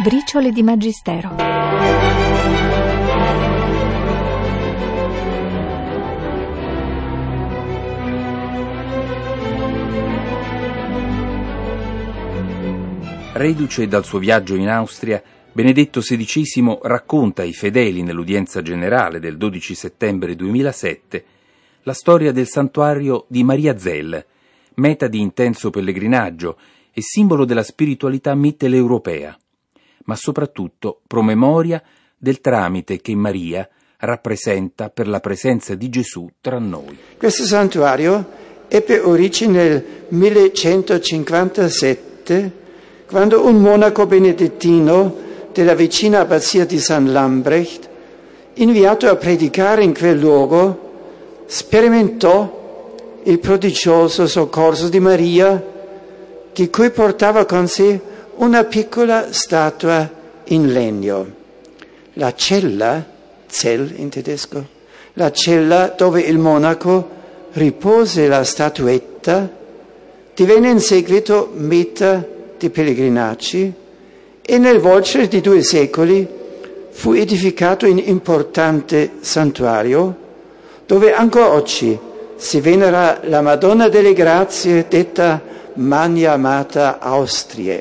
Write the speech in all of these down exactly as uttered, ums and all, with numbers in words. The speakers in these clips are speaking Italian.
Briciole di Magistero. Reduce dal suo viaggio in Austria, Benedetto sedicesimo racconta ai fedeli nell'udienza generale del dodici settembre duemilasette la storia del santuario di Maria Zell, meta di intenso pellegrinaggio e simbolo della spiritualità mitteleuropea, ma soprattutto promemoria del tramite che Maria rappresenta per la presenza di Gesù tra noi. Questo santuario ebbe origine nel millecentocinquantasette, quando un monaco benedettino della vicina abbazia di San Lambrecht, inviato a predicare in quel luogo, sperimentò il prodigioso soccorso di Maria, di cui portava con sé una piccola statua in legno. La cella, Zell in tedesco, la cella dove il monaco ripose la statuetta, divenne in seguito meta di pellegrinaggi e nel volgere di due secoli fu edificato un importante santuario dove ancora oggi si venera la Madonna delle Grazie, detta Magna Mater Austriae.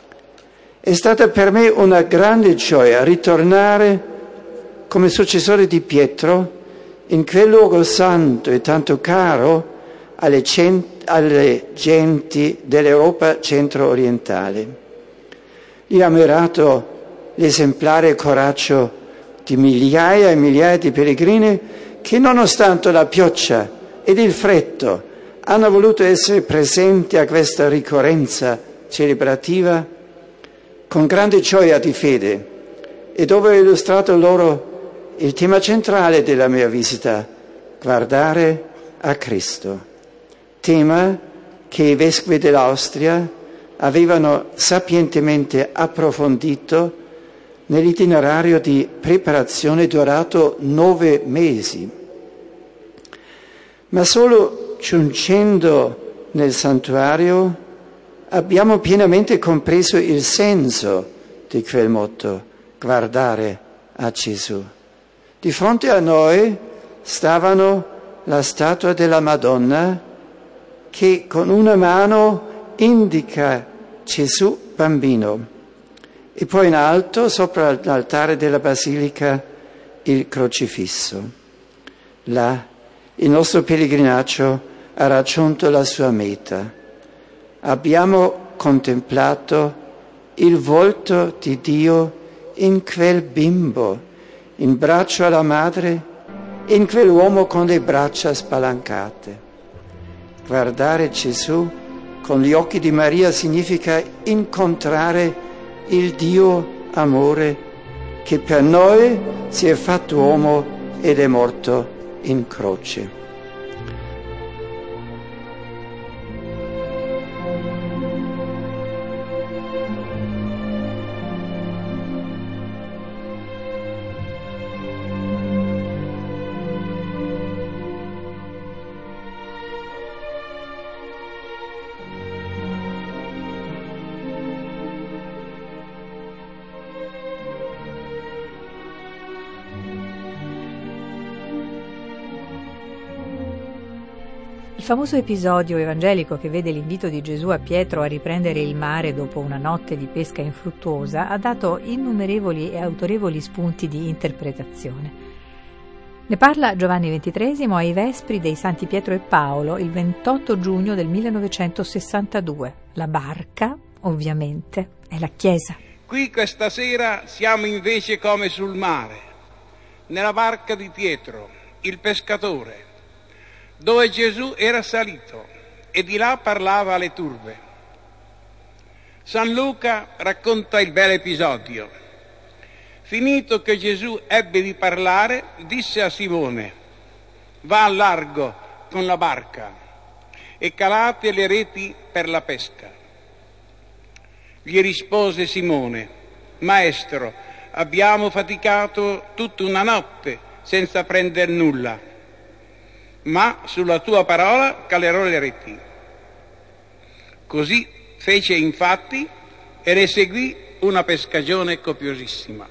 È stata per me una grande gioia ritornare come successore di Pietro in quel luogo santo e tanto caro alle, cent- alle genti dell'Europa centro-orientale. Io ho ammirato l'esemplare coraggio di migliaia e migliaia di pellegrini che, nonostante la pioggia ed il freddo, hanno voluto essere presenti a questa ricorrenza celebrativa con grande gioia di fede, e dove ho illustrato loro il tema centrale della mia visita: guardare a Cristo, tema che i vescovi dell'Austria avevano sapientemente approfondito nell'itinerario di preparazione durato nove mesi. Ma solo giungendo nel santuario abbiamo pienamente compreso il senso di quel motto: guardare a Gesù. Di fronte a noi stavano la statua della Madonna che con una mano indica Gesù bambino e poi in alto, sopra l'altare della basilica, il crocifisso. Là il nostro pellegrinaggio ha raggiunto la sua meta. Abbiamo contemplato il volto di Dio in quel bimbo, in braccio alla madre, in quell'uomo con le braccia spalancate. Guardare Gesù con gli occhi di Maria significa incontrare il Dio amore che per noi si è fatto uomo ed è morto in croce. Il famoso episodio evangelico che vede l'invito di Gesù a Pietro a riprendere il mare dopo una notte di pesca infruttuosa ha dato innumerevoli e autorevoli spunti di interpretazione. Ne parla Giovanni ventitresimo ai Vespri dei Santi Pietro e Paolo il ventotto giugno del millenovecentosessantadue. La barca, ovviamente, è la Chiesa. Qui questa sera siamo invece come sul mare, nella barca di Pietro, il pescatore, dove Gesù era salito e di là parlava alle turbe. San Luca racconta il bel episodio. Finito che Gesù ebbe di parlare, disse a Simone: va a largo con la barca e calate le reti per la pesca. Gli rispose Simone: Maestro, abbiamo faticato tutta una notte senza prender nulla, ma sulla tua parola calerò le reti. Così fece infatti e ne seguì una pescagione copiosissima.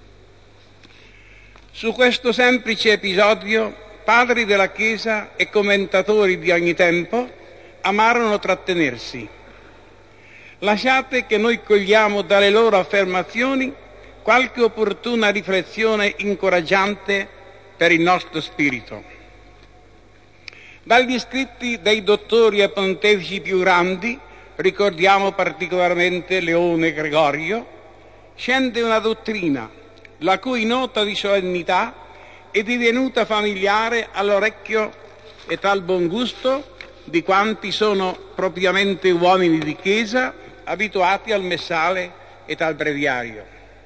Su questo semplice episodio, padri della Chiesa e commentatori di ogni tempo amarono trattenersi. Lasciate che noi cogliamo dalle loro affermazioni qualche opportuna riflessione incoraggiante per il nostro spirito. Dagli scritti dei dottori e pontefici più grandi, ricordiamo particolarmente Leone e Gregorio, scende una dottrina la cui nota di solennità è divenuta familiare all'orecchio e tal buon gusto di quanti sono propriamente uomini di chiesa abituati al messale e al breviario.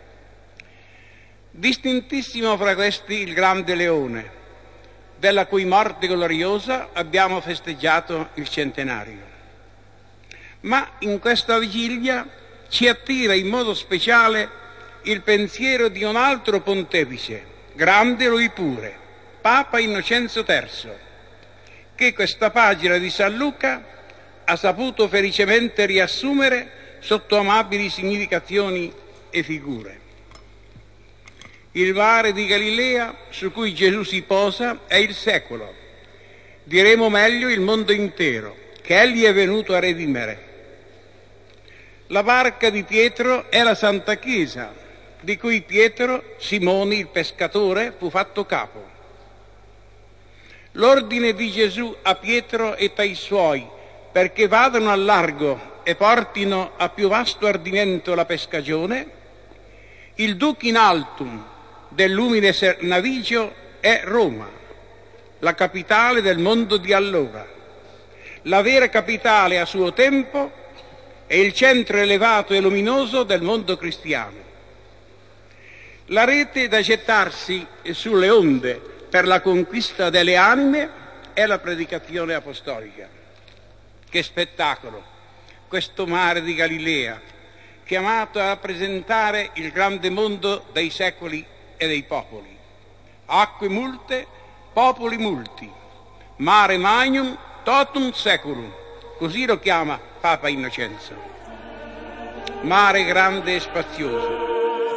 Distintissimo fra questi il grande Leone, della cui morte gloriosa abbiamo festeggiato il centenario. Ma in questa vigilia ci attira in modo speciale il pensiero di un altro pontefice, grande lui pure, Papa Innocenzo terzo, che questa pagina di San Luca ha saputo felicemente riassumere sotto amabili significazioni e figure. Il mare di Galilea su cui Gesù si posa è il secolo, diremo meglio il mondo intero, che egli è venuto a redimere. La barca di Pietro è la Santa Chiesa, di cui Pietro, Simone il pescatore, fu fatto capo. L'ordine di Gesù a Pietro e ai suoi perché vadano al largo e portino a più vasto ardimento la pescagione, il duc in altum dell'umile navigio è Roma, la capitale del mondo di allora, la vera capitale a suo tempo e il centro elevato e luminoso del mondo cristiano. La rete da gettarsi sulle onde per la conquista delle anime è la predicazione apostolica. Che spettacolo, questo mare di Galilea, chiamato a rappresentare il grande mondo dei secoli e dei popoli. Acque multe, popoli multi, mare magnum totum seculum, così lo chiama Papa Innocenzo. Mare grande e spazioso.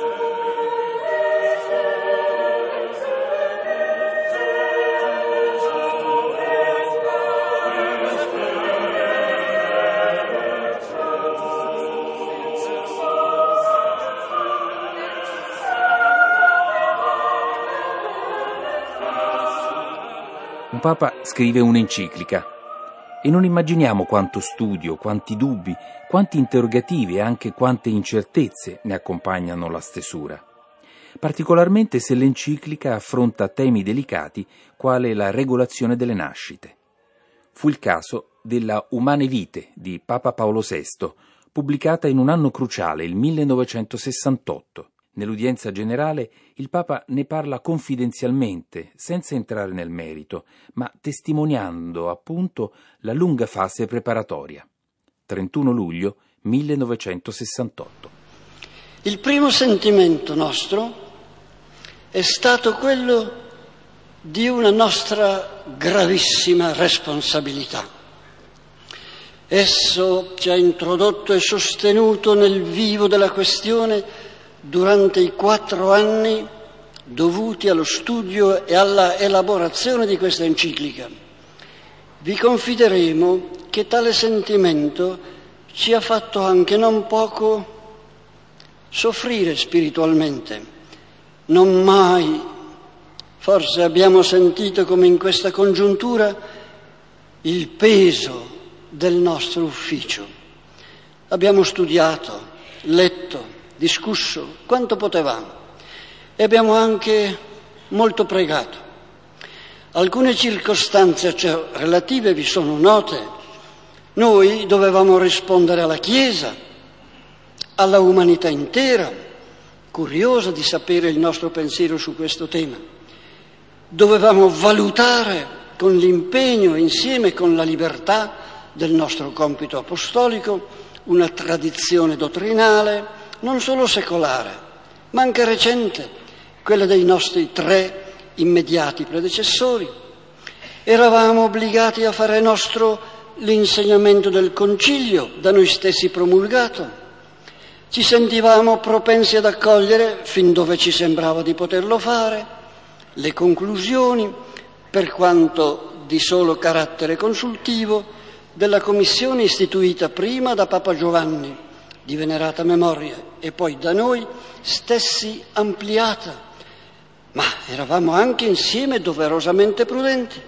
Un Papa scrive un'enciclica e non immaginiamo quanto studio, quanti dubbi, quanti interrogativi e anche quante incertezze ne accompagnano la stesura, particolarmente se l'enciclica affronta temi delicati quale la regolazione delle nascite. Fu il caso della Humane Vitae di Papa Paolo sesto, pubblicata in un anno cruciale, il millenovecentosessantotto. Nell'udienza generale il Papa ne parla confidenzialmente, senza entrare nel merito, ma testimoniando appunto la lunga fase preparatoria. trentuno luglio millenovecentosessantotto. Il primo sentimento nostro è stato quello di una nostra gravissima responsabilità. Esso ci ha introdotto e sostenuto nel vivo della questione durante i quattro anni dovuti allo studio e alla elaborazione di questa enciclica. Vi confideremo che tale sentimento ci ha fatto anche non poco soffrire spiritualmente. Non mai, forse, abbiamo sentito come in questa congiuntura il peso del nostro ufficio. Abbiamo studiato, letto, discusso quanto potevamo e abbiamo anche molto pregato. Alcune circostanze relative vi sono note. Noi dovevamo rispondere alla Chiesa, alla umanità intera, curiosa di sapere il nostro pensiero su questo tema. Dovevamo valutare con l'impegno e insieme con la libertà del nostro compito apostolico una tradizione dottrinale non solo secolare, ma anche recente, quella dei nostri tre immediati predecessori. Eravamo obbligati a fare nostro l'insegnamento del Concilio, da noi stessi promulgato. Ci sentivamo propensi ad accogliere, fin dove ci sembrava di poterlo fare, le conclusioni, per quanto di solo carattere consultivo, della commissione istituita prima da Papa Giovanni, di venerata memoria, e poi da noi stessi ampliata, ma eravamo anche insieme doverosamente prudenti.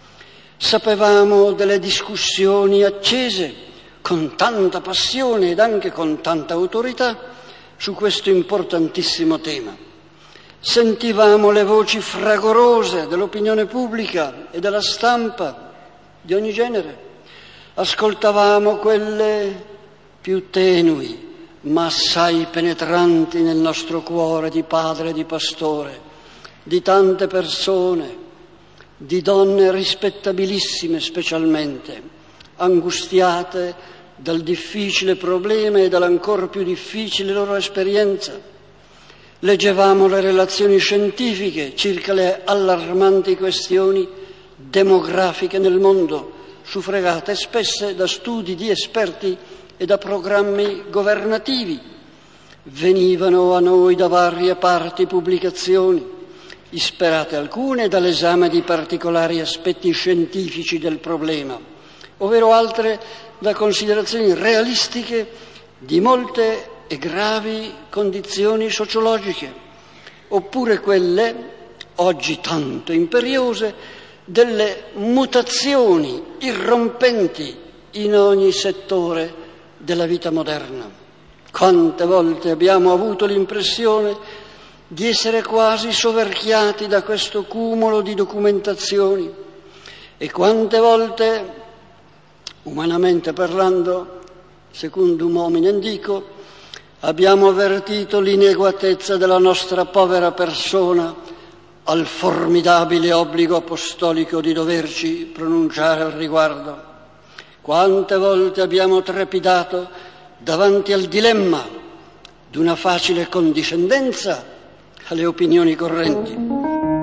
Sapevamo delle discussioni accese, con tanta passione ed anche con tanta autorità, su questo importantissimo tema. Sentivamo le voci fragorose dell'opinione pubblica e della stampa di ogni genere. Ascoltavamo quelle più tenui, ma assai penetranti nel nostro cuore di padre e di pastore, di tante persone, di donne rispettabilissime specialmente, angustiate dal difficile problema e dall'ancor più difficile loro esperienza. Leggevamo le relazioni scientifiche circa le allarmanti questioni demografiche nel mondo, suffragate spesse da studi di esperti e da programmi governativi. Venivano a noi da varie parti pubblicazioni, isperate alcune dall'esame di particolari aspetti scientifici del problema, ovvero altre da considerazioni realistiche di molte e gravi condizioni sociologiche, oppure quelle, oggi tanto imperiose, delle mutazioni irrompenti in ogni settore della vita moderna. Quante volte abbiamo avuto l'impressione di essere quasi soverchiati da questo cumulo di documentazioni e quante volte, umanamente parlando, secundum hominem dico, abbiamo avvertito l'ineguatezza della nostra povera persona al formidabile obbligo apostolico di doverci pronunciare al riguardo. Quante volte abbiamo trepidato davanti al dilemma d'una facile condiscendenza alle opinioni correnti.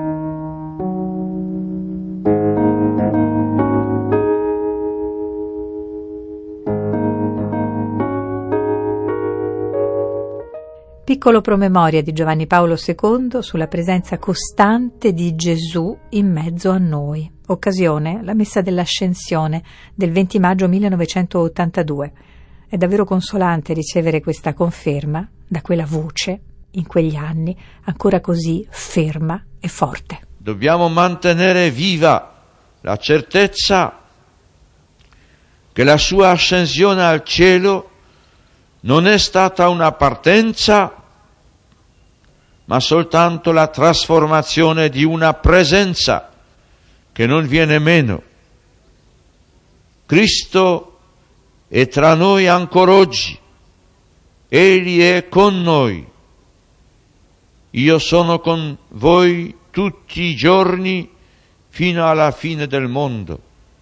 Piccolo promemoria di Giovanni Paolo secondo sulla presenza costante di Gesù in mezzo a noi. Occasione, la messa dell'Ascensione del venti maggio millenovecentottantadue. È davvero consolante ricevere questa conferma da quella voce, in quegli anni, ancora così ferma e forte. Dobbiamo mantenere viva la certezza che la sua ascensione al cielo non è stata una partenza, ma soltanto la trasformazione di una presenza che non viene meno. Cristo è tra noi ancora oggi, Egli è con noi. Io sono con voi tutti i giorni fino alla fine del mondo.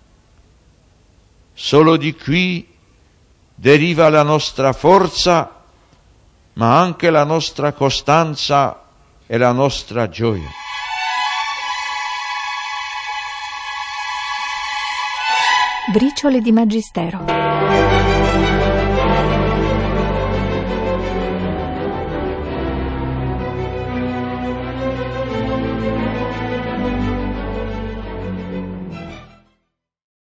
Solo di qui deriva la nostra forza, ma anche la nostra costanza e la nostra gioia. Briciole di Magistero.